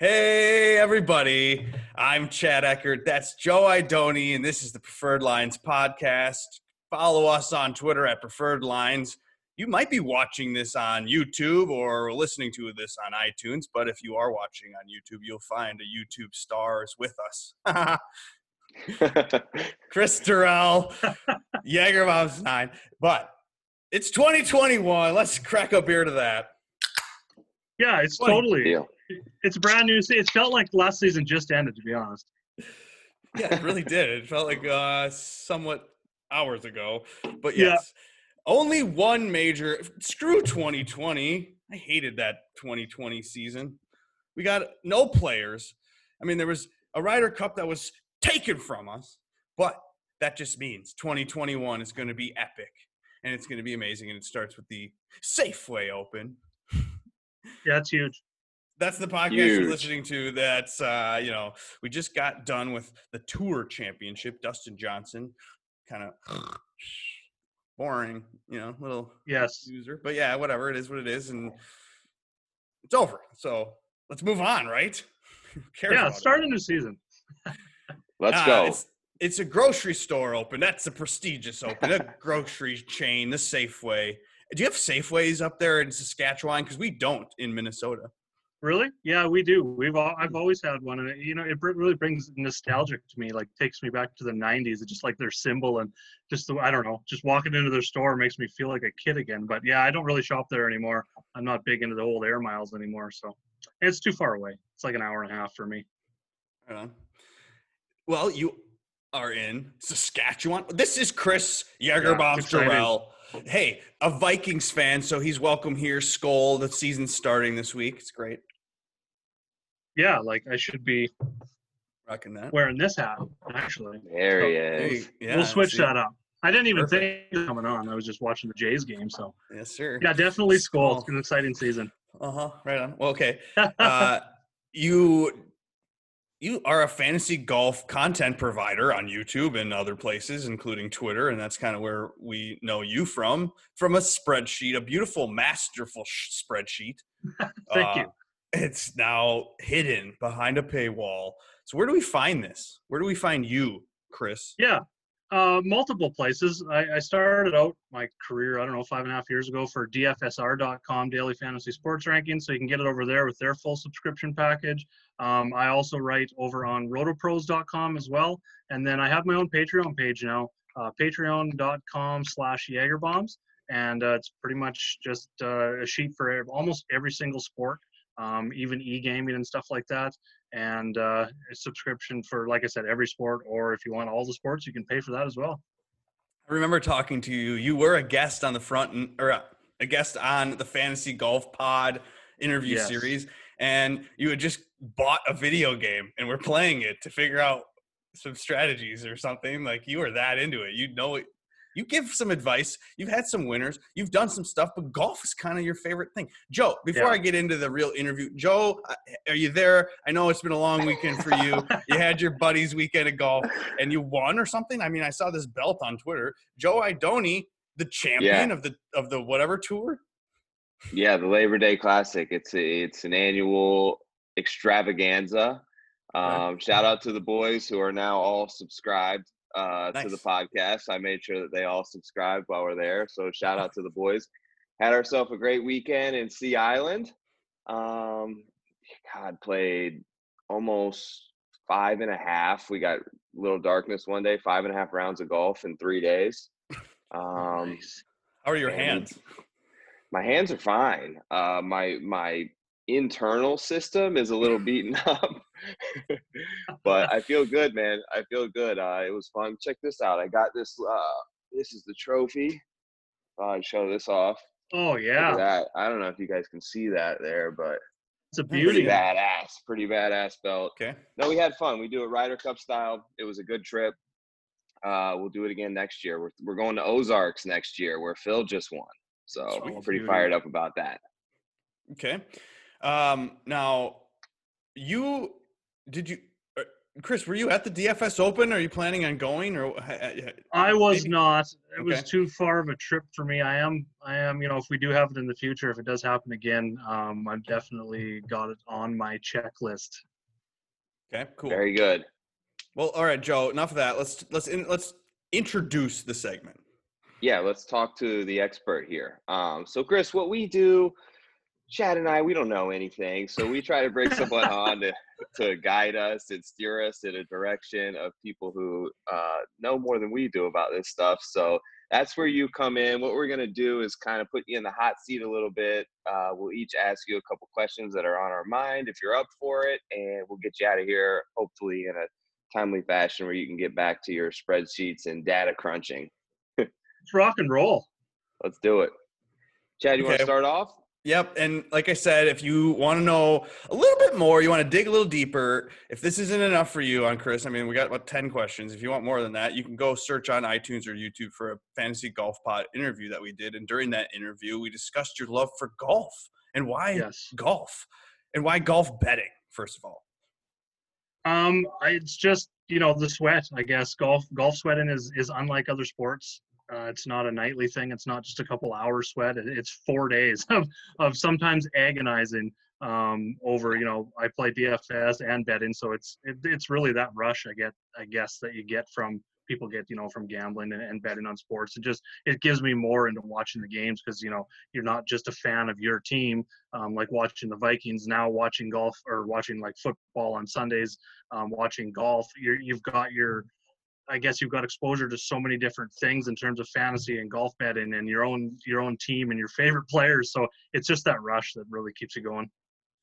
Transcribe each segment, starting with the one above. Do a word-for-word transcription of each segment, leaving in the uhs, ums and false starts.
Hey, everybody. I'm Chad Eckert. That's Joe Idoni, and this is the Preferred Lines podcast. Follow us on Twitter at Preferred Lines. You might be watching this on YouTube or listening to this on iTunes, but if you are watching on YouTube, you'll find a YouTube star is with us. Chris Durrell, Jagerbom's nine. But it's twenty twenty-one. Let's crack a beer to that. Yeah, it's twenty totally Deal. It's a brand new season. It felt like last season just ended, to be honest. Yeah, it really did. It felt like uh, somewhat hours ago. But yes, yeah. Only one major. Screw twenty twenty. I hated that twenty twenty season. We got no players. I mean, there was a Ryder Cup that was taken from us, but that just means twenty twenty-one is going to be epic, and it's going to be amazing, and it starts with the Safeway Open. Yeah, it's huge. That's the podcast Huge. You're listening to. That's, uh, you know, we just got done with the Tour Championship. Dustin Johnson, kind of boring, you know, little yes user. But, yeah, whatever. It is what it is, and it's over. So let's move on, right? Who cares yeah, about start it? a new season. Let's Uh, go. It's, it's a grocery store open. That's a prestigious open. A grocery chain, the Safeway. Do you have Safeways up there in Saskatchewan? Because we don't in Minnesota. Really? Yeah, we do. We've all, I've always had one, and it, you know, it br- really brings nostalgic to me. Like, takes me back to the nineties. It's just like their symbol, and just the, I don't know, just walking into their store makes me feel like a kid again. But yeah, I don't really shop there anymore. I'm not big into the old air miles anymore, so it's too far away. It's like an hour and a half for me. Right on. Well, you are in Saskatchewan. This is Chris Jagerbomb Yeah, Durrell. Hey, a Vikings fan, so he's welcome here. Skull, the season's starting this week. It's great. Yeah, like I should be Rocking that. wearing this hat, actually. There he Hey, is. yeah, we'll switch see? that up. I didn't even Perfect. think of coming on. I was just watching the Jays game, so. Yes, sir. Yeah, definitely Skull. Skull. It's an exciting season. Uh-huh. Right on. Well, okay. Uh, you you are a fantasy golf content provider on YouTube and other places, including Twitter, and that's kind of where we know you from, from a spreadsheet, a beautiful, masterful sh- spreadsheet. Thank Uh, you. It's now hidden behind a paywall. So where do we find this? Where do we find you, Chris? Yeah, uh, multiple places. I, I started out my career, I don't know, five and a half years ago for D F S R dot com, Daily Fantasy Sports Rankings, so you can get it over there with their full subscription package. Um, I also write over on rotopros dot com as well, and then I have my own Patreon page now, uh, patreon dot com slash Jagerbombs, and uh, it's pretty much just uh, a sheet for ev- almost every single sport. Um, even e-gaming and stuff like that, and uh, a subscription for, like I said, every sport, or if you want all the sports, you can pay for that as well. I remember talking to you. You were a guest on the front, and, or a, a guest on the Fantasy Golf Pod interview Yes. series, and you had just bought a video game, and we're playing it to figure out some strategies or something. Like, you were that into it. You know it. You give some advice. You've had some winners. You've done some stuff, but golf is kind of your favorite thing. Joe, before Yeah. I get into the real interview, Joe, uh, are you there? I know it's been a long weekend for you. You had your buddy's weekend of golf, and you won or something? I mean, I saw this belt on Twitter. Joe Idoni, the champion Yeah. of the of the whatever tour? Yeah, the Labor Day Classic. It's a, it's an annual extravaganza. Um, shout out to the boys who are now all subscribed uh, to the Nice. podcast. I made sure that they all subscribed while we're there. So shout out to the boys. Had ourselves a great weekend in Sea Island. Um, God, played almost five and a half. We got Little Darkness one day, five and a half rounds of golf in three days. Um, Nice. How are your and we- hands? My hands are fine. Uh, my my internal system is a little beaten up, but I feel good, man. I feel good. Uh, it was fun. Check this out. I got this. Uh, this is the trophy. I'll show this off. Oh, Look at yeah. that. I don't know if you guys can see that there, but It's a pretty beauty. badass. Pretty badass belt. Okay. No, we had fun. We do it Ryder Cup style. It was a good trip. Uh, we'll do it again next year. We're we're going to Ozarks next year, where Phil just won. So Sweet. I'm pretty Beauty. fired up about that. Okay. Um, now, you did you uh, Chris, were you at the D F S Open? Are you planning on going, or I was maybe? not. It Okay. was too far of a trip for me. I am, I am, you know, if we do have it in the future, if it does happen again, um, I've definitely got it on my checklist. Okay, cool. Very good. Well, all right, Joe. Enough of that. Let's let's in, let's introduce the segment. Yeah, let's talk to the expert here. Um, so, Chris, what we do, Chad and I, we don't know anything, so we try to bring someone on to, to guide us and steer us in a direction of people who uh, know more than we do about this stuff. So that's where you come in. What we're going to do is kind of put you in the hot seat a little bit. Uh, we'll each ask you a couple questions that are on our mind if you're up for it, and we'll get you out of here, hopefully in a timely fashion where you can get back to your spreadsheets and data crunching. Let's rock and roll. Let's do it. Chad, you Okay. want to start off? Yep. And like I said, if you want to know a little bit more, you want to dig a little deeper, if this isn't enough for you on Chris, I mean, we got about ten questions. If you want more than that, you can go search on iTunes or YouTube for a Fantasy Golf Pod interview that we did. And during that interview, we discussed your love for golf and why Yes. golf and why golf betting, first of all. Um, I, it's just, you know, the sweat, I guess. Golf golf sweating is, is unlike other sports. Uh, it's not a nightly thing. It's not just a couple hours sweat. It, it's four days of, of sometimes agonizing um, over, you know, I play D F S and betting. So it's it, it's really that rush I get, I guess, that you get from people get, you know, from gambling and, and betting on sports. It just, it gives me more into watching the games because, you know, you're not just a fan of your team, um, like watching the Vikings, now watching golf or watching like football on Sundays, um, watching golf. You're, you've got your, I guess you've got exposure to so many different things in terms of fantasy and golf betting and your own, your own team and your favorite players. So it's just that rush that really keeps you going.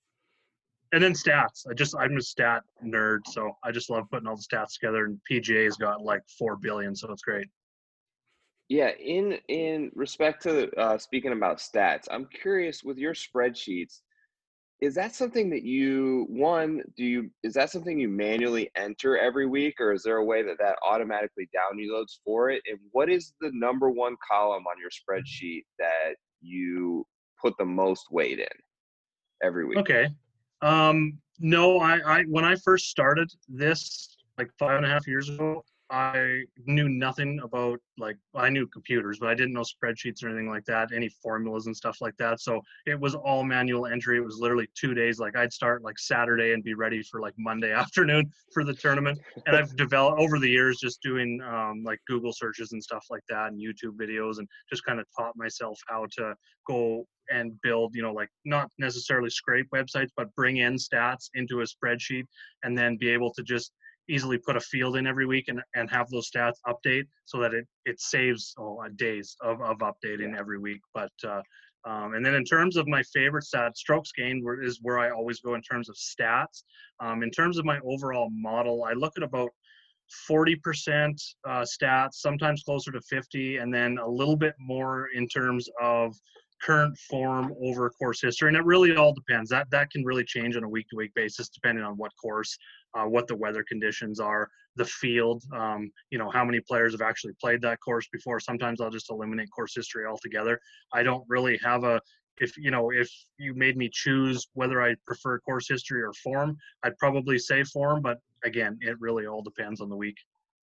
And then stats. I just, I'm a stat nerd. So I just love putting all the stats together, and P G A's got like four billion. So it's great. Yeah. In, in respect to uh, speaking about stats, I'm curious with your spreadsheets, is that something that you, one, do you, is that something you manually enter every week, or is there a way that that automatically downloads for it? And what is the number one column on your spreadsheet that you put the most weight in every week? Okay. Um, no, I, I, when I first started this, like five and a half years ago, I knew nothing about, like, I knew computers, but I didn't know spreadsheets or anything like that, any formulas and stuff like that. So it was all manual entry. It was literally two days. Like I'd start like Saturday and be ready for like Monday afternoon for the tournament. And I've developed over the years just doing um, like Google searches and stuff like that and YouTube videos, and just kind of taught myself how to go and build, you know, like not necessarily scrape websites, but bring in stats into a spreadsheet and then be able to just easily put a field in every week and, and have those stats update so that it, it saves oh, days of, of updating every week. But, uh, um, and then in terms of my favorite stats, strokes gained where, is where I always go in terms of stats. Um, in terms of my overall model, I look at about forty percent uh, stats, sometimes closer to fifty, and then a little bit more in terms of current form over course history. And it really all depends. That that can really change on a week to week basis depending on what course, uh, what the weather conditions are, the field, um, you know, how many players have actually played that course before. Sometimes I'll just eliminate course history altogether. I don't really have a, if, you know, if you made me choose whether I prefer course history or form, I'd probably say form, but again, it really all depends on the week.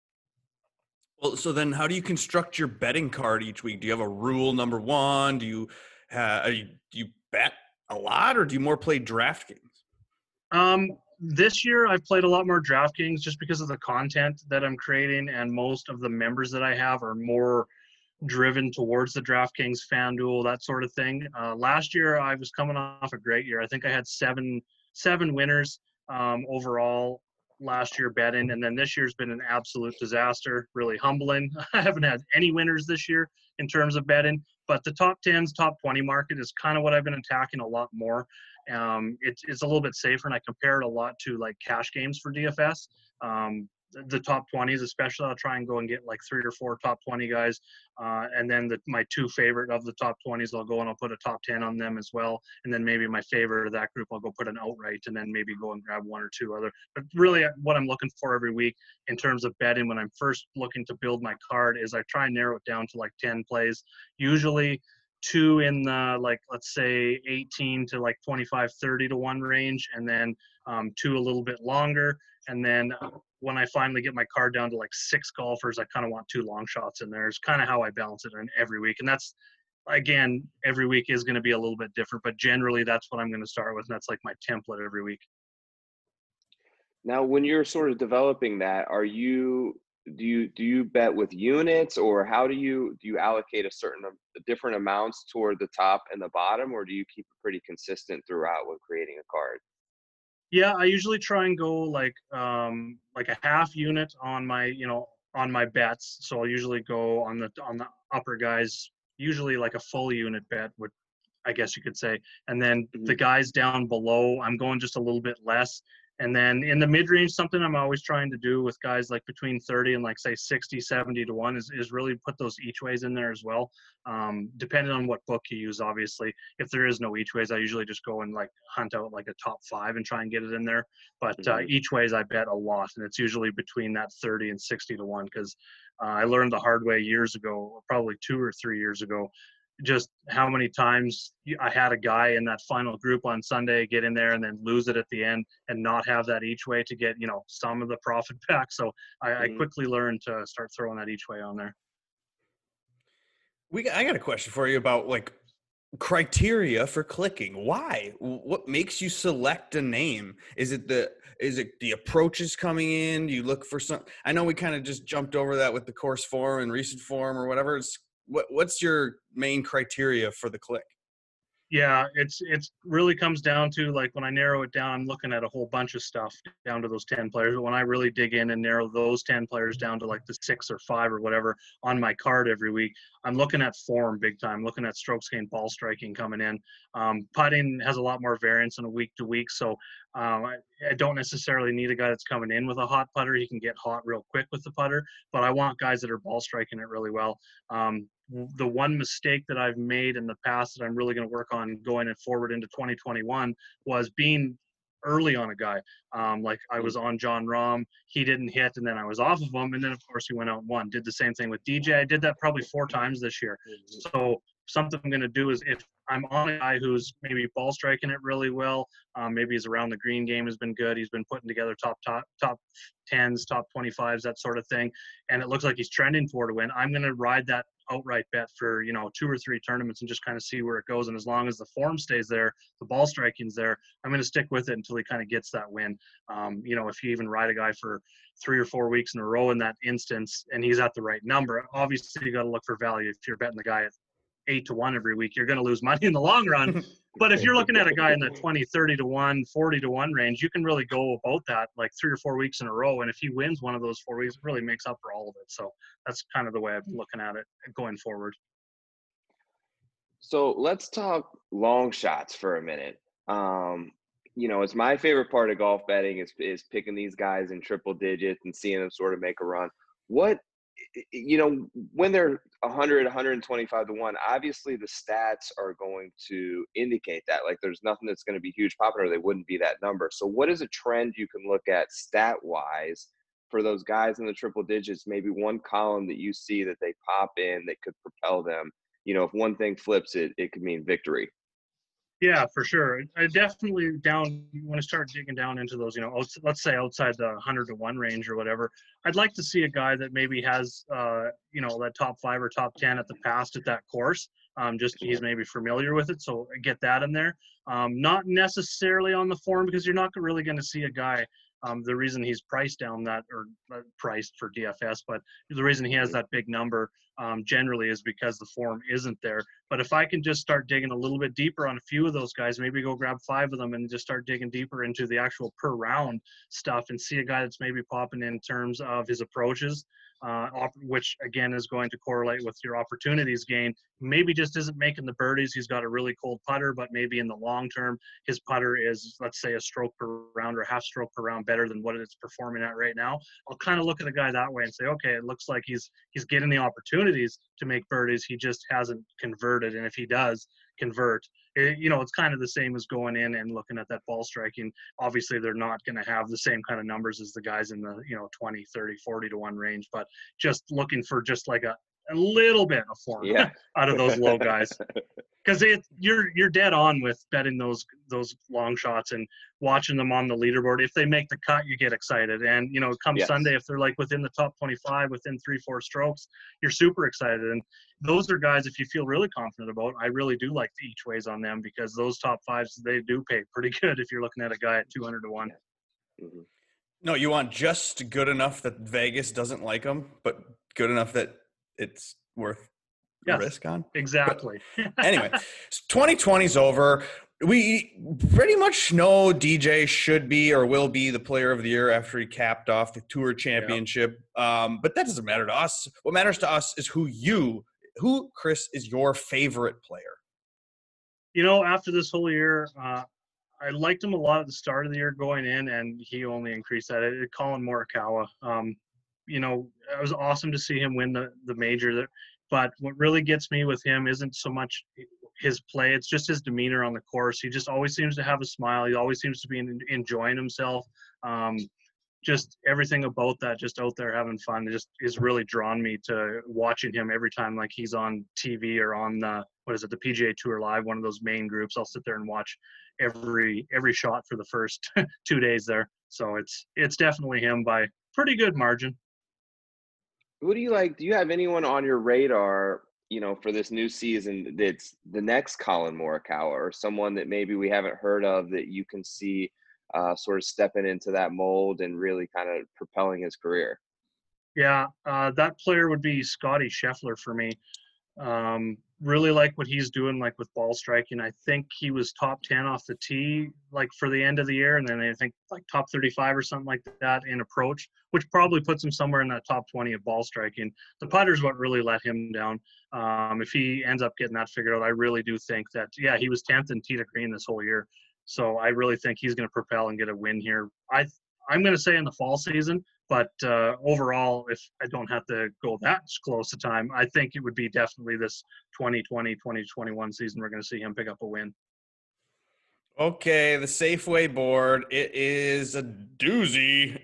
Well, so then how do you construct your betting card each week? Do you have a rule number one? Do you, uh, do you bet a lot, or do you more play DraftKings? Um, this year I've played a lot more DraftKings just because of the content that I'm creating, and most of the members that I have are more driven towards the DraftKings, FanDuel, that sort of thing. Uh, last year I was coming off a great year. I think I had seven seven winners um, overall last year betting, and then this year's been an absolute disaster, really humbling. I haven't had any winners this year in terms of betting, but the top tens, top twenty market is kind of what I've been attacking a lot more. Um, it's, it's a little bit safer, and I compare it a lot to like cash games for D F S. Um, the, the top twenties, especially, I'll try and go and get like three or four top twenty guys. Uh, and then the, my two favorite of the top twenties, I'll go and I'll put a top ten on them as well. And then maybe my favorite of that group, I'll go put an outright, and then maybe go and grab one or two other. But really what I'm looking for every week in terms of betting when I'm first looking to build my card is I try and narrow it down to like ten plays. Usually two in the, like, let's say eighteen to like twenty-five, thirty to one range, and then um, two a little bit longer. And then when I finally get my card down to like six golfers, I kind of want two long shots in there. It's kind of how I balance it in every week. And that's, again, every week is going to be a little bit different, but generally that's what I'm going to start with. And that's like my template every week. Now, when you're sort of developing that, are you do you do you bet with units, or how do you do you allocate a certain different amounts toward the top and the bottom, or do you keep it pretty consistent throughout when creating a card? Yeah, I usually try and go like um like a half unit on my, you know, on my bets. So I'll usually go on the on the upper guys, usually like a full unit bet would, I guess you could say. And then the guys down below, I'm going just a little bit less. And then in the mid range, something I'm always trying to do with guys like between thirty and like say sixty, seventy to one is, is really put those each ways in there as well. Um, depending on what book you use, obviously. If there is no each ways, I usually just go and like hunt out like a top five and try and get it in there. But uh, each ways I bet a lot, and it's usually between that thirty and sixty to one, because uh, I learned the hard way years ago, probably two or three years ago, just how many times I had a guy in that final group on Sunday get in there and then lose it at the end and not have that each way to get, you know, some of the profit back. So I, mm-hmm. I quickly learned to start throwing that each way on there. We, I got a question for you about like criteria for clicking. Why? What makes you select a name? Is it the, is it the approaches coming in? Do you look for some, I know we kind of just jumped over that with the course form and recent form or whatever. It's, What what's your main criteria for the click? Yeah, it's it's really comes down to, like, when I narrow it down, I'm looking at a whole bunch of stuff down to those ten players. But when I really dig in and narrow those ten players down to like the six or five or whatever on my card every week, I'm looking at form big time, looking at strokes gained, ball striking coming in. Um, putting has a lot more variance on a week to week. So um, I, I don't necessarily need a guy that's coming in with a hot putter. He can get hot real quick with the putter, but I want guys that are ball striking it really well. Um, the one mistake that I've made in the past that I'm really going to work on going and forward into twenty twenty-one was being early on a guy. Um, like I was on John Rahm, he didn't hit, and then I was off of him, and then of course he went out and won. Did the same thing with D J. I did that probably four times this year. So something I'm going to do is, if I'm on a guy who's maybe ball striking it really well, um, maybe his around the green game has been good, he's been putting together top top top tens, top twenty-fives, that sort of thing, and it looks like he's trending for to win, I'm going to ride that outright bet for, you know, two or three tournaments and just kind of see where it goes. And as long as the form stays there, the ball striking's there, I'm going to stick with it until he kind of gets that win. Um, you know, if you even ride a guy for three or four weeks in a row in that instance and he's at the right number, obviously you got to look for value. If you're betting the guy at eight to one every week, you're going to lose money in the long run. But if you're looking at a guy in the twenty, thirty to one, forty to one range, you can really go about that like three or four weeks in a row. And if he wins one of those four weeks, it really makes up for all of it. So that's kind of the way I've been looking at it going forward. So let's talk long shots for a minute. Um, you know, it's my favorite part of golf betting is, is picking these guys in triple digits and seeing them sort of make a run. What, you know, when they're one hundred, one twenty-five to one, obviously the stats are going to indicate that. Like, there's nothing that's going to be huge popping, or they wouldn't be that number. So what is a trend you can look at stat-wise for those guys in the triple digits, maybe one column that you see that they pop in that could propel them? You know, if one thing flips it, it could mean victory. Yeah, for sure. I definitely down when I start digging down into those, you know, let's say outside the one hundred to one range or whatever, I'd like to see a guy that maybe has, uh, you know, that top five or top ten at the past at that course. Um, just he's maybe familiar with it, so get that in there. Um, not necessarily on the form, because you're not really going to see a guy. Um, the reason he's priced down that, or uh, priced for D F S, but the reason he has that big number um, generally is because the form isn't there. But if I can just start digging a little bit deeper on a few of those guys, maybe go grab five of them and just start digging deeper into the actual per round stuff and see a guy that's maybe popping in terms of his approaches, uh, which again is going to correlate with your opportunities gained. Maybe just isn't making the birdies. He's got a really cold putter, but maybe in the long term, his putter is, let's say, a stroke per round or a half stroke per round better than what it's performing at right now. I'll kind of look at a guy that way and say, okay, it looks like he's he's getting the opportunities to make birdies. He just hasn't converted. And if he does convert, it, you know, it's kind of the same as going in and looking at that ball striking. Obviously, they're not going to have the same kind of numbers as the guys in the, you know, twenty, thirty, forty to one range, but just looking for just like a, a little bit of form Yeah. out of those low guys. Because you're you're dead on with betting those those long shots and watching them on the leaderboard. If they make the cut, you get excited. And, you know, come Yes. Sunday, if they're like within the top twenty-five, within three, four strokes, you're super excited. And those are guys, if you feel really confident about, I really do like the each ways on them, because those top fives, they do pay pretty good if you're looking at a guy at two hundred to one. Mm-hmm. No, you want just good enough that Vegas doesn't like them, but good enough that it's worth Yes, the risk on. Exactly. But anyway, twenty twenty's over. We pretty much know D J should be or will be the player of the year after he capped off the tour championship. Yep. Um, but that doesn't matter to us. What matters to us is who you, who, Chris, is your favorite player. You know, after this whole year, uh, I liked him a lot at the start of the year going in, and he only increased that. It, Colin Morikawa, um, you know, it was awesome to see him win the, the major. But what really gets me with him isn't so much his play. It's just his demeanor on the course. He just always seems to have a smile. He always seems to be in, enjoying himself. Um, just everything about that, just out there having fun, just is really drawn me to watching him every time, like he's on T V or on the, what is it, the P G A Tour Live, one of those main groups. I'll sit there and watch every every shot for the first two days there. So it's it's definitely him by pretty good margin. Who do you like? Do you have anyone on your radar, you know, for this new season that's the next Colin Morikawa, or someone that maybe we haven't heard of that you can see uh, sort of stepping into that mold and really kind of propelling his career? Yeah, uh, that player would be Scotty Scheffler for me. Um, really like what he's doing, like with ball striking. I think he was top ten off the tee, like for the end of the year, and then I think like top thirty-five or something like that in approach, which probably puts him somewhere in that top twenty of ball striking. The putter's what really let him down. Um, if he ends up getting that figured out, I really do think that, yeah, he was tenth in tee to green this whole year. So I really think he's going to propel and get a win here. I I'm going to say in the fall season, but uh, overall, if I don't have to go that close to time, I think it would be definitely this twenty twenty, twenty twenty-one season we're going to see him pick up a win. Okay, the Safeway board, it is a doozy.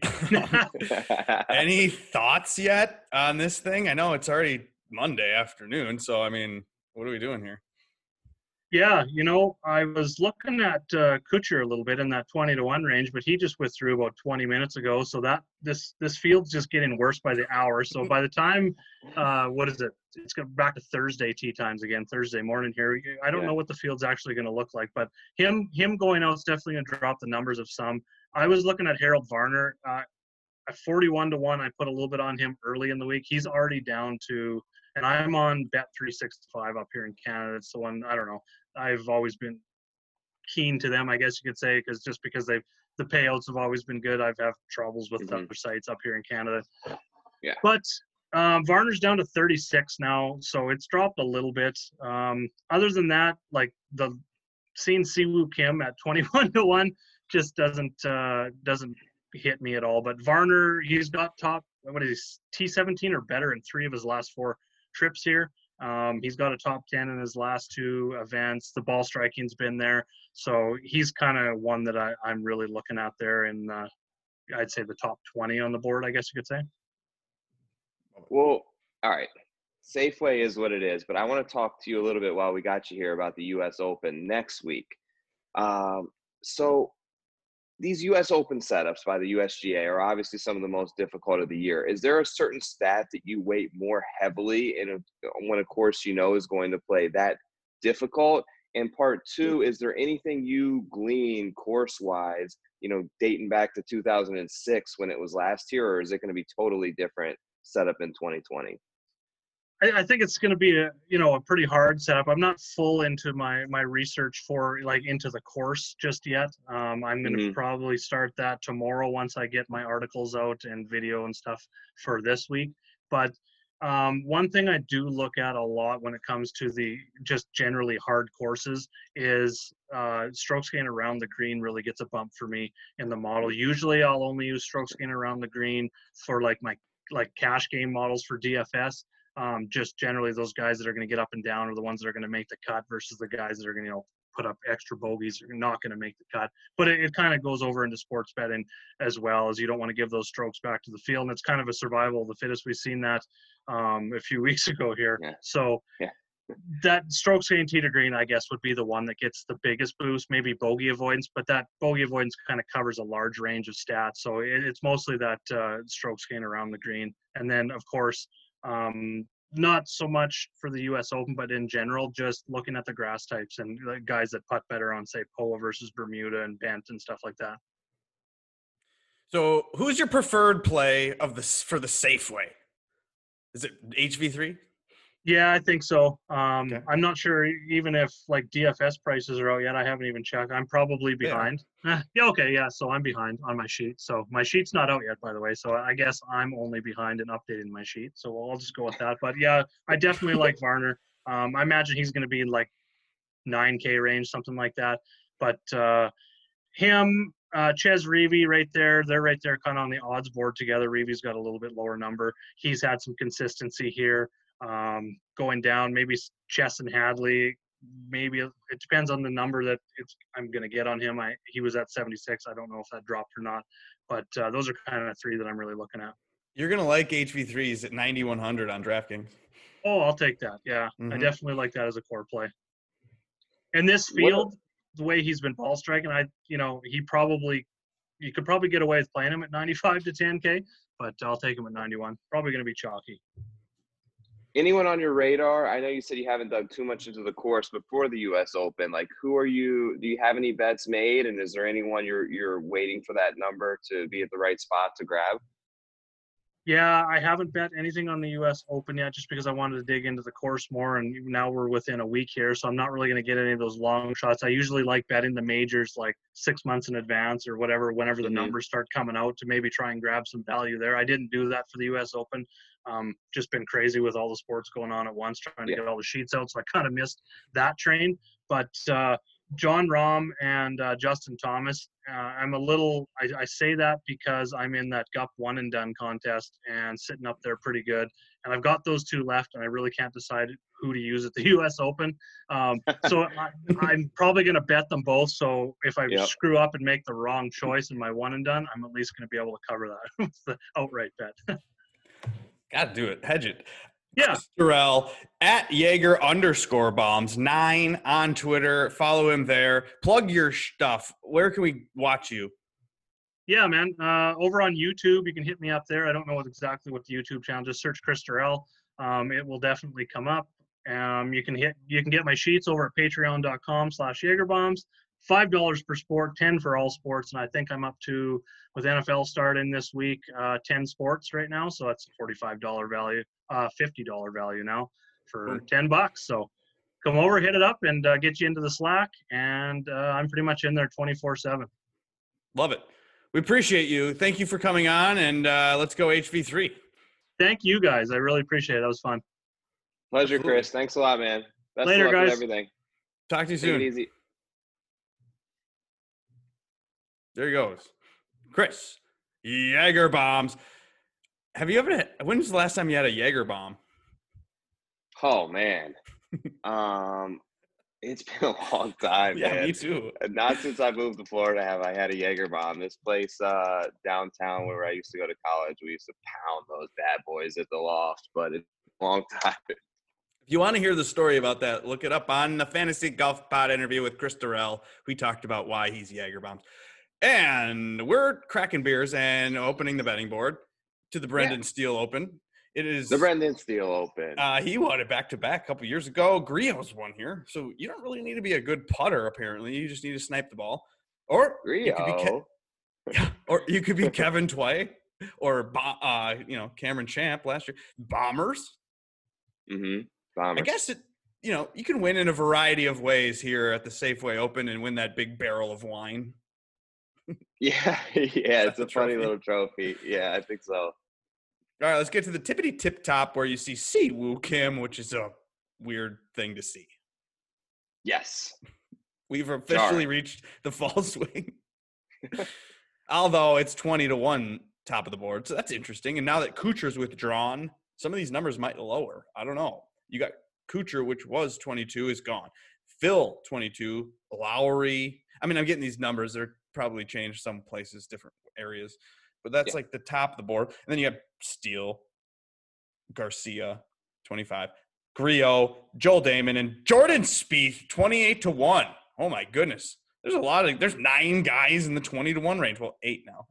Any thoughts yet on this thing? I know it's already Monday afternoon, so I mean, what are we doing here? Yeah, you know, I was looking at uh, Kuchar a little bit in that twenty to one range, but he just withdrew about twenty minutes ago. So that this this field's just getting worse by the hour. So by the time, uh, what is it? It's going back to Thursday tee times again, Thursday morning here. I don't Yeah. know what the field's actually going to look like, but him him going out is definitely going to drop the numbers of some. I was looking at Harold Varner uh, at forty-one to one. I put a little bit on him early in the week. He's already down to, and I'm on Bet three sixty-five up here in Canada. It's the one, I don't know. I've always been keen to them, I guess you could say, because just because they've the payouts have always been good. I've had troubles with Mhm. other sites up here in Canada. Yeah. But um, Varner's down to thirty-six now, so it's dropped a little bit. Um, other than that, like the seeing Siwoo Kim at twenty-one to one just doesn't uh, doesn't hit me at all. But Varner, he's got top, what is he, T seventeen or better in three of his last four trips here. Um, he's got a top ten in his last two events. The ball striking's been there. So he's kind of one that I, I'm really looking at there in, uh, I'd say, the top twenty on the board, I guess you could say. Well, all right. Safeway is what it is, but I want to talk to you a little bit while we got you here about the U S Open next week. Um, so these U S Open setups by the U S G A are obviously some of the most difficult of the year. Is there a certain stat that you weight more heavily in a, when a course you know is going to play that difficult? And part two, is there anything you glean course-wise, you know, dating back to two thousand six when it was last year, or is it going to be totally different setup in twenty twenty? I, I think it's going to be a, you know, a pretty hard setup. I'm not full into my, my research for like into the course just yet. Um, I'm going to Mhm. probably start that tomorrow once I get my articles out and video and stuff for this week. But um, one thing I do look at a lot when it comes to the just generally hard courses is uh, strokes gain around the green really gets a bump for me in the model. Usually I'll only use strokes gain around the green for like my like cash game models for D F S. Um, just generally those guys that are going to get up and down are the ones that are going to make the cut versus the guys that are going to, you know, put up extra bogeys are not going to make the cut. But it, it kind of goes over into sports betting as well, as you don't want to give those strokes back to the field. And it's kind of a survival of the fittest. We've seen that um, a few weeks ago here. Yeah. So yeah. that strokes gained tee to green, I guess, would be the one that gets the biggest boost, maybe bogey avoidance, but that bogey avoidance kind of covers a large range of stats. So it, it's mostly that uh, strokes gain around the green. And then, of course, um, not so much for the U S Open, but in general, just looking at the grass types and the guys that putt better on, say, P O A versus Bermuda and Bent and stuff like that. So who's your preferred play of this for the Safeway? Is it H V three? Yeah, I think so. Um, Okay. I'm not sure even if like D F S prices are out yet. I haven't even checked. I'm probably behind. Eh, yeah, okay, yeah. So I'm behind on my sheet. So my sheet's not out yet, by the way. So I guess I'm only behind in updating my sheet. So I'll just go with that. But yeah, I definitely like Varner. Um, I imagine he's going to be in like nine K range, something like that. But uh, him, uh, Ches Reavie right there, they're right there kind of on the odds board together. Reavie's got a little bit lower number. He's had some consistency here. Um, going down, maybe Chess and Hadley, maybe it depends on the number that it's, I'm going to get on him. I he was at seventy-six. I don't know if that dropped or not, but uh, those are kind of three that I'm really looking at. You're gonna like H V threes at ninety-one hundred on DraftKings. Oh, I'll take that. Yeah, mm-hmm. I definitely like that as a core play. In this field, what? The way he's been ball striking, I you know he probably you could probably get away with playing him at ninety-five to ten K, but I'll take him at ninety-one. Probably going to be chalky. Anyone on your radar? I know you said you haven't dug too much into the course before the U S Open. Like, who are you? Do you have any bets made? And is there anyone you're you're waiting for that number to be at the right spot to grab? Yeah, I haven't bet anything on the U S Open yet, just because I wanted to dig into the course more. And now we're within a week here, so I'm not really going to get any of those long shots. I usually like betting the majors like six months in advance or whatever, whenever the mm-hmm. numbers start coming out, to maybe try and grab some value there. I didn't do that for the U S Open. Um, just been crazy with all the sports going on at once, trying to yeah. get all the sheets out. So I kind of missed that train. But uh, John Rahm and uh, Justin Thomas, uh, I'm a little, I, I say that because I'm in that G U P one and done contest and sitting up there pretty good. And I've got those two left, and I really can't decide who to use at the U S Open. Um, so I, I'm probably going to bet them both. So if I yep. screw up and make the wrong choice in my one and done, I'm at least going to be able to cover that with the outright bet. Got to do it. Hedge it. Yeah. Terrell at Jaeger underscore bombs nine on Twitter. Follow him there. Plug your stuff. Where can we watch you? Yeah, man. Uh, over on YouTube, you can hit me up there. I don't know what exactly what the YouTube channel. Just search Chris Terrell. Um, it will definitely come up. Um, you can hit. You can get my sheets over at patreon.com slash Jaegerbombs. Five dollars per sport, ten for all sports, and I think I'm up to, with N F L starting this week, uh, ten sports right now. So that's a forty-five dollar value, uh, fifty dollar value now for ten bucks. So come over, hit it up, and uh, get you into the Slack. And uh, I'm pretty much in there twenty-four seven. Love it. We appreciate you. Thank you for coming on, and uh, let's go H V three. Thank you guys. I really appreciate it. That was fun. Pleasure, Chris. Thanks a lot, man. Best Later, of luck guys. with everything. Talk to you soon. Take it easy. There he goes. Chris, Jaeger bombs. Have you ever had, when's the last time you had a Jaeger bomb? Oh, man. um, it's been a long time, yeah, man. me too. Not since I moved to Florida have I had a Jaeger bomb. This place uh, downtown where I used to go to college, we used to pound those bad boys at the loft, but it's a long time. If you want to hear the story about that, look it up on the Fantasy Golf Pod interview with Chris Terrell. We talked about why he's Jaeger bombs. And we're cracking beers and opening the betting board to the Brendan yeah. Steele Open. It is the Brendan Steele Open. Uh, he won it back to back a couple years ago. Griot's won here, so you don't really need to be a good putter. Apparently, you just need to snipe the ball. Or Griot. you could be Ke- yeah, or you could be Kevin Tway, or uh, you know Cameron Champ last year. Bombers. Mm-hmm. Bombers. I guess it. You know, you can win in a variety of ways here at the Safeway Open and win that big barrel of wine. Yeah, yeah, it's a funny little trophy. Yeah, I think so. All right, let's get to the tippity tip top where you see Si Woo Kim, which is a weird thing to see. Yes. We've officially Sorry. reached the fall swing. Although it's twenty to one top of the board, so that's interesting. And now that Kuchar's withdrawn, some of these numbers might lower. I don't know. You got Kuchar, which was twenty-two, is gone. Phil, twenty-two, Lowry. I mean, I'm getting these numbers. They're probably changed some places, different areas, but that's Yeah. like the top of the board. And then you have Steele, Garcia, twenty-five, Griot, Joel Damon, and Jordan Spieth, twenty-eight to one. Oh my goodness. There's a lot of, there's nine guys in the twenty to one range. Well, eight now.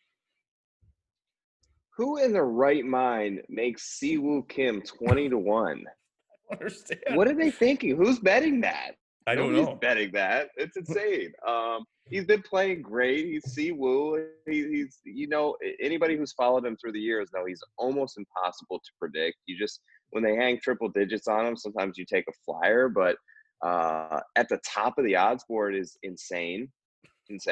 Who in their right mind makes Siwoo Kim twenty to one? I don't understand. What are they thinking? Who's betting that? I don't Nobody's know. betting that. It's insane. um, he's been playing great. He's Siwoo. He, he's, you know, anybody who's followed him through the years know he's almost impossible to predict. You just, when they hang triple digits on him, sometimes you take a flyer, but uh, at the top of the odds board is insane. Insane.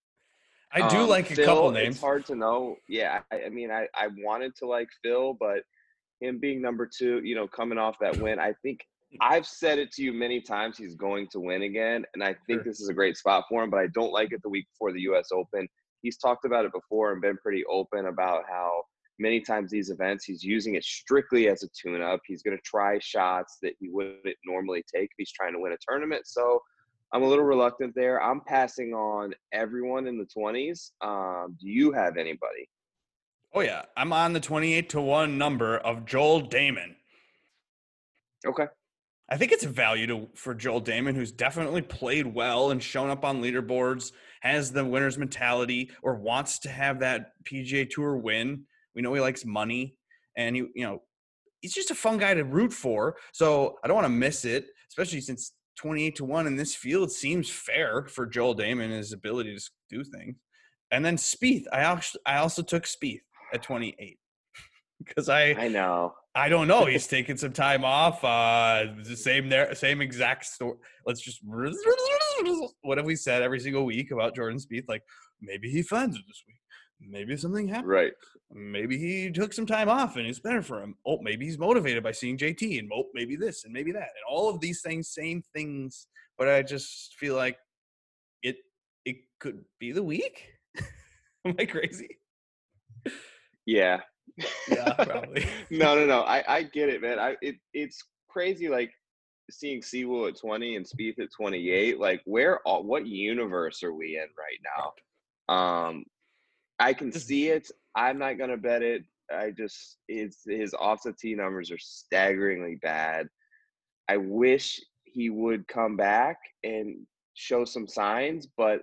I do um, like a Phil, couple names. It's hard to know. Yeah, I, I mean, I, I wanted to like Phil, but him being number two, you know, coming off that win, I think I've said it to you many times, he's going to win again, and I think Sure. this is a great spot for him, but I don't like it the week before the U S Open. He's talked about it before and been pretty open about how many times these events, he's using it strictly as a tune-up. He's going to try shots that he wouldn't normally take if he's trying to win a tournament. So I'm a little reluctant there. I'm passing on everyone in the twenties. Um, do you have anybody? Oh, yeah. I'm on the twenty-eight to one number of Joel Damon. Okay. I think it's a value to, for Joel Damon, who's definitely played well and shown up on leaderboards, has the winner's mentality, or wants to have that P G A Tour win. We know he likes money, and he, you know, he's just a fun guy to root for. So I don't want to miss it, especially since twenty-eight to one in this field seems fair for Joel Damon and his ability to do things. And then Spieth, I also I also took Spieth at twenty-eight because I I know. I don't know. He's taking some time off. Uh, the same there, same exact story. Let's just what have we said every single week about Jordan Spieth? Like maybe he finds it this week. Maybe something happened. Right. Maybe he took some time off and it's better for him. Oh, maybe he's motivated by seeing J T, and oh, maybe this and maybe that, and all of these things, same things. But I just feel like it it could be the week. Am I crazy? Yeah. Yeah, probably. no, no, no. I, I get it, man. I it it's crazy, like seeing Siwoo at twenty and Spieth at twenty-eight. Like, where, all, what universe are we in right now? Um, I can see it. I'm not gonna bet it. I just it's his off the tee numbers are staggeringly bad. I wish he would come back and show some signs, but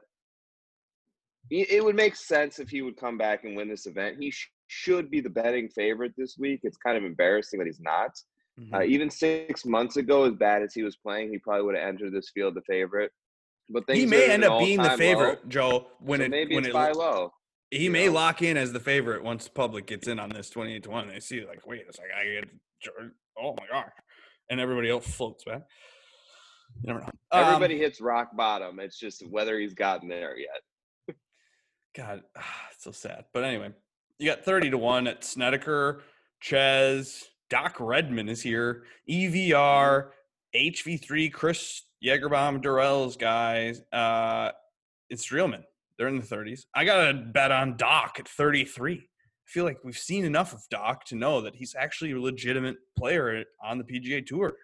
it would make sense if he would come back and win this event. He sh- should be the betting favorite this week. It's kind of embarrassing that he's not. Mm-hmm. Uh, even six months ago, as bad as he was playing, he probably would have entered this field the favorite. But he may end up being the favorite, low. Joe. When so it maybe when it's it buy low. He may know? lock in as the favorite once the public gets in on this twenty-eight to one. They see like, wait, it's like I get Jordan. Oh my gosh, and everybody else floats, man. You never know. Everybody um, hits rock bottom. It's just whether he's gotten there yet. God, it's so sad. But anyway, you got thirty to one at Snedeker, Ches, Doc Redman is here, E V R, H V three, Chris Jägerbaum, Durrell's guys, uh, it's Streelman. They're in the thirties. I got a bet on Doc at thirty-three. I feel like we've seen enough of Doc to know that he's actually a legitimate player on the P G A Tour.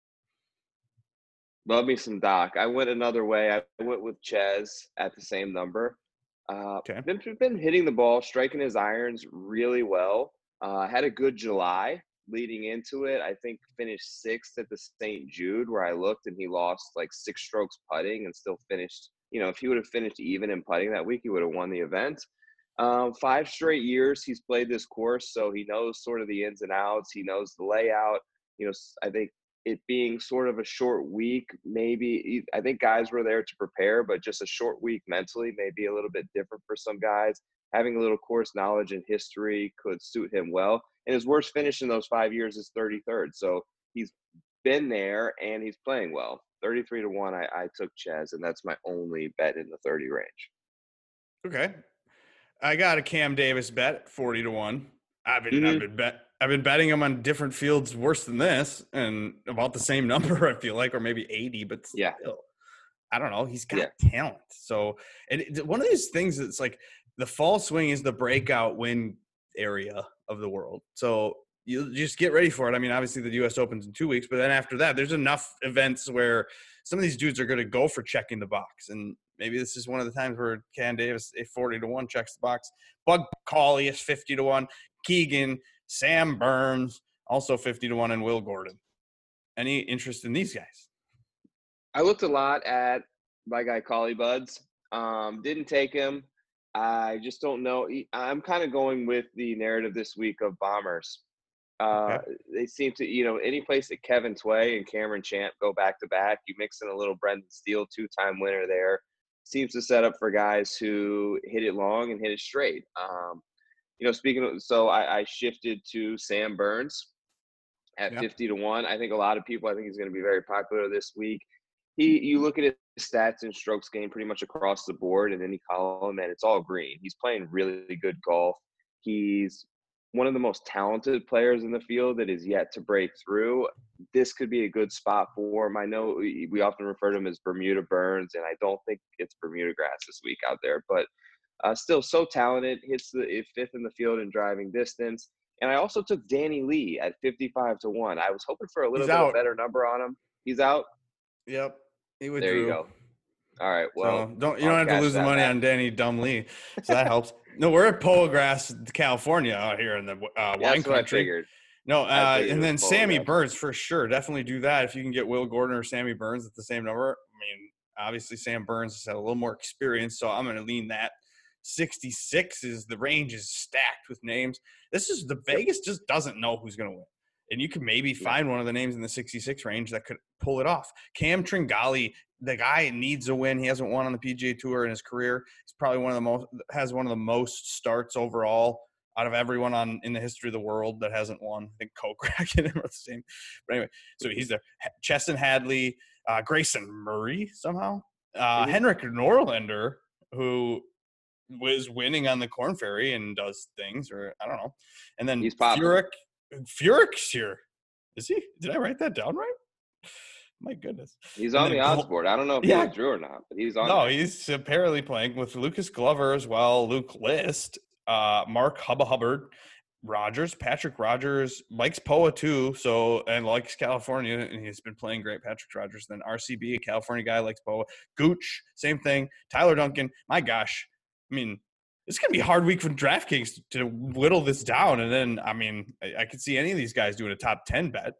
Love me some Doc. I went another way. I went with Ches at the same number. Uh, okay. been, been hitting the ball, striking his irons really well. Uh, had a good July leading into it. I think finished sixth at the Saint Jude, where I looked and he lost like six strokes putting and still finished. You know, if he would have finished even in putting that week, he would have won the event. Um, five straight years he's played this course, so he knows sort of the ins and outs. He knows the layout. You know, I think it being sort of a short week, maybe I think guys were there to prepare, but just a short week mentally may be a little bit different for some guys. Having a little course knowledge and history could suit him well. And his worst finish in those five years is thirty-third. So he's been there and he's playing well. thirty-three to one, I, I took Ches, and that's my only bet in the thirty range. Okay. I got a Cam Davis bet at forty to one. I've been, Mm-hmm. I've been bet. I've been betting him on different fields worse than this, and about the same number, I feel like, or maybe eighty, but still, yeah. I don't know. He's got yeah. talent. So, and it, one of these things that's like the fall swing is the breakout win area of the world. So you just get ready for it. I mean, obviously the U S Open's in two weeks, but then after that, there's enough events where some of these dudes are going to go for checking the box. And maybe this is one of the times where Cam Davis, a forty to one, checks the box. Bug Cauley is fifty to one. Keegan, Sam Burns, also fifty to one, and Will Gordon. Any interest in these guys? I looked a lot at my guy Cauley Buds. Um, didn't take him. I just don't know. I'm kind of going with the narrative this week of Bombers. Uh, okay. They seem to, you know, any place that Kevin Tway and Cameron Champ go back to back, you mix in a little Brendan Steele, two-time winner there, seems to set up for guys who hit it long and hit it straight. Um, you know, speaking of, so I, I shifted to Sam Burns at yep. fifty to one. I think a lot of people, I think he's going to be very popular this week. He, you look at his stats and strokes gained pretty much across the board in any column, and it's all green. He's playing really good golf. He's one of the most talented players in the field that is yet to break through. This could be a good spot for him. I know we often refer to him as Bermuda Burns, and I don't think it's Bermuda grass this week out there, but uh, still so talented, hits the fifth in the field in driving distance. And I also took Danny Lee at fifty-five to one. I was hoping for a little He's bit out. of better number on him. He's out? Yep. He withdrew. There you go. All right. Well, so don't you don't I'll have to lose the money back. on Danny Dumb Lee, so that helps. No, we're at Polo Grass, California, out here in the uh, yeah, wine that's country. What I figured. No, uh, I figured and then Sammy Grass. Burns for sure. Definitely do that if you can get Will Gordon or Sammy Burns at the same number. I mean, obviously Sam Burns has had a little more experience, so I'm going to lean that. sixty-six is the range is stacked with names. This is the Vegas just doesn't know who's going to win. And you can maybe find one of the names in the sixty-six range that could pull it off. Cam Tringali, the guy needs a win. He hasn't won on the P G A Tour in his career. He's probably one of the most has one of the most starts overall out of everyone on in the history of the world that hasn't won. I think Kokrak and him are the same. But anyway, so he's there. Chesson Hadley, uh, Grayson Murray somehow, uh, mm-hmm. Henrik Norlander, who was winning on the Corn Ferry and does things, or I don't know. And then he's Furyk. Furyk's here. Is he? Did I write that down right? My goodness. He's on the odds board. I don't know if yeah. he withdrew or not, but he's on No, there. He's apparently playing with Lucas Glover as well, Luke List, uh, Mark Hubba Hubbard, Rogers, Patrick Rogers, likes P O A too, so and likes California, and he's been playing great. Patrick Rogers, then R C B, a California guy, likes P O A. Gooch, same thing. Tyler Duncan. My gosh, I mean, it's gonna be a hard week for DraftKings to whittle this down, and then I mean, I, I could see any of these guys doing a top ten bet.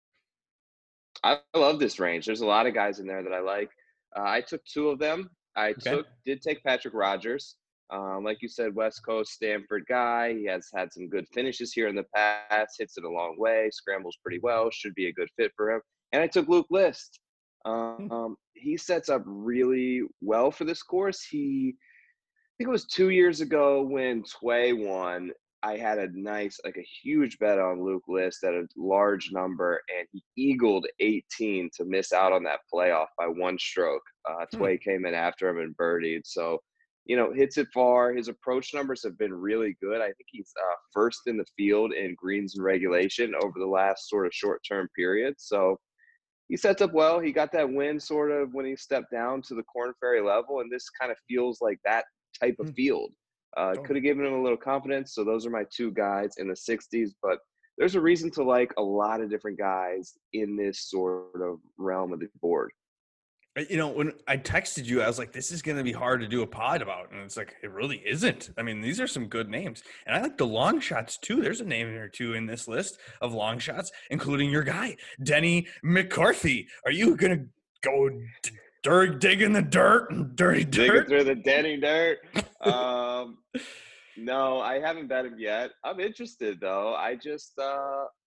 I love this range. There's a lot of guys in there that I like. Uh, I took two of them. I okay. took did take Patrick Rogers. Um, like you said, West Coast Stanford guy. He has had some good finishes here in the past. Hits it a long way. Scrambles pretty well. Should be a good fit for him. And I took Luke List. Um, hmm. He sets up really well for this course. He, I think it was two years ago when Tway won. I had a nice, like a huge bet on Luke List at a large number, and he eagled eighteen to miss out on that playoff by one stroke. Uh, hmm. Tway came in after him and birdied. So, you know, hits it far. His approach numbers have been really good. I think he's uh, first in the field in greens and regulation over the last sort of short-term period. So he sets up well. He got that win sort of when he stepped down to the Corn Ferry level, and this kind of feels like that type of hmm. field. Uh, oh. Could have given him a little confidence. So those are my two guys in the sixties. But there's a reason to like a lot of different guys in this sort of realm of the board. You know, when I texted you, I was like, this is going to be hard to do a pod about. And it's like, it really isn't. I mean, these are some good names. And I like the long shots, too. There's a name or two in this list of long shots, including your guy, Denny McCarthy. Are you going to go d- dirt, digging the dirt and dirty dirt? Digging through the Denny dirt. um, no, I haven't bet him yet. I'm interested, though. I just uh, –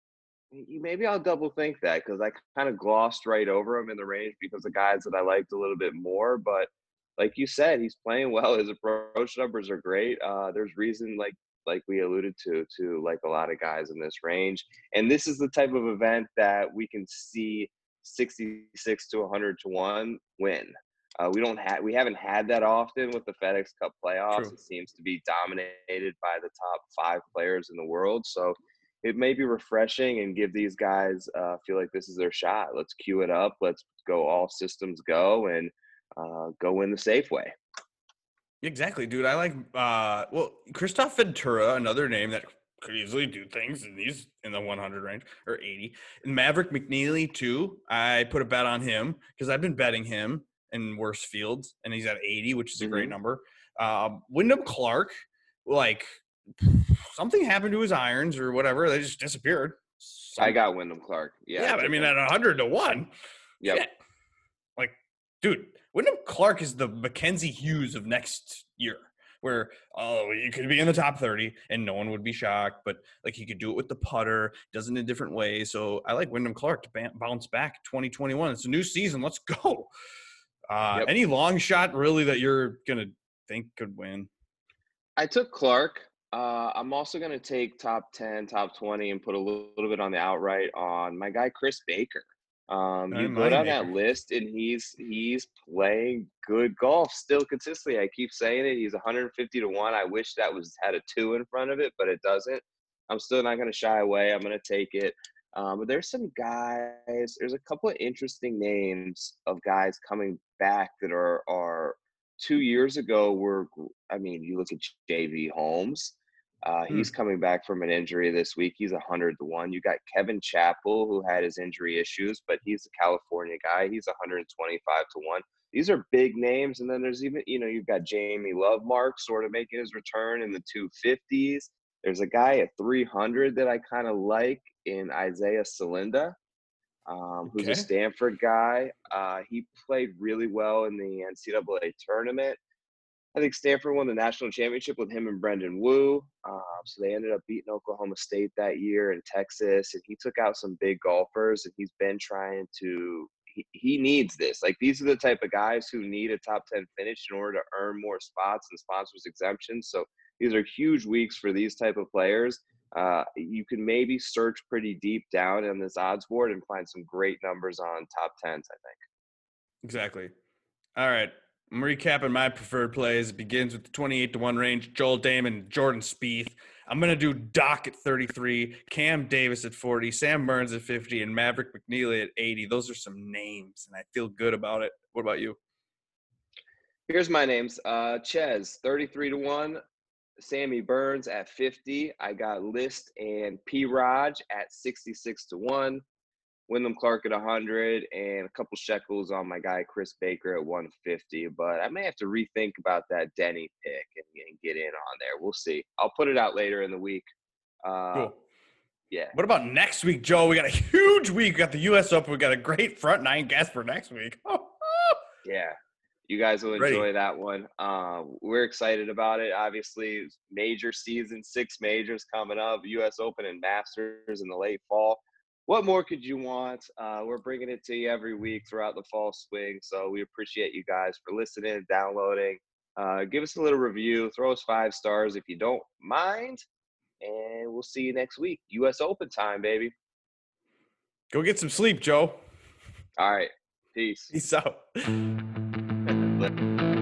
maybe I'll double think that because I kind of glossed right over him in the range because the guys that I liked a little bit more. But like you said, he's playing well. His approach numbers are great. Uh, there's reason, like like we alluded to, to like a lot of guys in this range. And this is the type of event that we can see sixty-six to one hundred to one win. Uh, we don't have we haven't had that often with the FedEx Cup playoffs. True. It seems to be dominated by the top five players in the world. So it may be refreshing and give these guys uh, feel like this is their shot. Let's cue it up. Let's go all systems go and uh, go win the safe way. Exactly, dude. I like, uh, well, Christoph Ventura, another name that could easily do things, and he's in the one hundred range or eighty. And Maverick McNeely too. I put a bet on him because I've been betting him in worse fields, and he's at eighty, which is a mm-hmm. great number. Um, Wyndham Clark, like something happened to his irons or whatever. They just disappeared. Some, I got Wyndham Clark. Yeah, yeah, but I mean him. At one hundred to one. Yep. Shit. Like, dude, Wyndham Clark is the Mackenzie Hughes of next year. Where, oh, you could be in the top thirty and no one would be shocked, but like he could do it with the putter, does it in a different way. So I like Wyndham Clark to b- bounce back twenty twenty-one. It's a new season. Let's go. Uh, yep. Any long shot really that you're going to think could win? I took Clark. Uh, I'm also going to take top ten, top twenty and put a little, little bit on the outright on my guy, Chris Baker. Um, you go down that list, and he's he's playing good golf still consistently. I keep saying it. He's one hundred fifty to one. I wish that was had a two in front of it, but it doesn't. I'm still not going to shy away. I'm going to take it. Um, but there's some guys. There's a couple of interesting names of guys coming back that are are two years ago were. I mean, you look at J V Holmes. Uh, he's hmm. coming back from an injury this week. He's one hundred to one. You got Kevin Chappell, who had his injury issues, but he's a California guy. He's one hundred twenty-five to one. These are big names. And then there's even, you know, you've got Jamie Lovemark sort of making his return in the two fifties. There's a guy at three hundred that I kind of like in Isaiah Salinda, um, who's okay. a Stanford guy. Uh, he played really well in the N C double A tournament. I think Stanford won the national championship with him and Brendan Wu. Uh, so they ended up beating Oklahoma State that year in Texas. And he took out some big golfers, and he's been trying to he, – he needs this. Like, these are the type of guys who need a top ten finish in order to earn more spots and sponsors exemptions. So these are huge weeks for these type of players. Uh, you can maybe search pretty deep down on this odds board and find some great numbers on top tens, I think. Exactly. All right. I'm recapping my preferred plays. It begins with the twenty-eight to one range, Joel Damon, Jordan Spieth. I'm going to do Doc at thirty-three, Cam Davis at forty, Sam Burns at fifty, and Maverick McNeely at eighty. Those are some names, and I feel good about it. What about you? Here's my names. Uh, Ches, thirty-three to one, Sammy Burns at fifty. I got List and P. Raj at sixty-six to one. Wyndham Clark at one hundred, and a couple shekels on my guy Chris Baker at one fifty. But I may have to rethink about that Denny pick and, and get in on there. We'll see. I'll put it out later in the week. Uh, cool. Yeah. What about next week, Joe? We got a huge week. We got the U S Open. We got a great front nine guest for next week. Yeah. You guys will enjoy Ready. that one. Uh, we're excited about it. Obviously, major season, six majors coming up, U S Open and Masters in the late fall. What more could you want? Uh, we're bringing it to you every week throughout the fall swing. So we appreciate you guys for listening, downloading. Uh, give us a little review. Throw us five stars if you don't mind. And we'll see you next week. U S Open time, baby. Go get some sleep, Joe. All right. Peace. Peace out.